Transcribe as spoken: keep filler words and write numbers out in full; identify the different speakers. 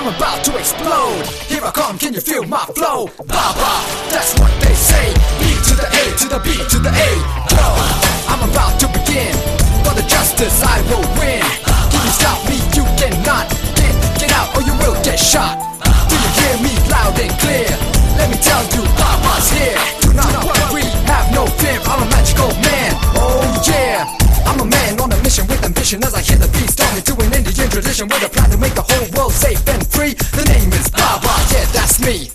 Speaker 1: I'm about to explode. Here I come, can you feel my flow? Baba, that's what they say. B to the A, to the B, to the A. Yo, I'm about to begin. For the justice I will win. Can you stop me? You cannot. Get, get out or you will get shot. Do you hear me loud and clear? Let me tell you, Baba's here. Do not worry, have no fear, I'm a magical man. Oh yeah, I'm a man on a mission with ambition. As I hear the beat storming to an Indian tradition with a plan to make the whole world safe and free. The name is Baba, yeah, that's me.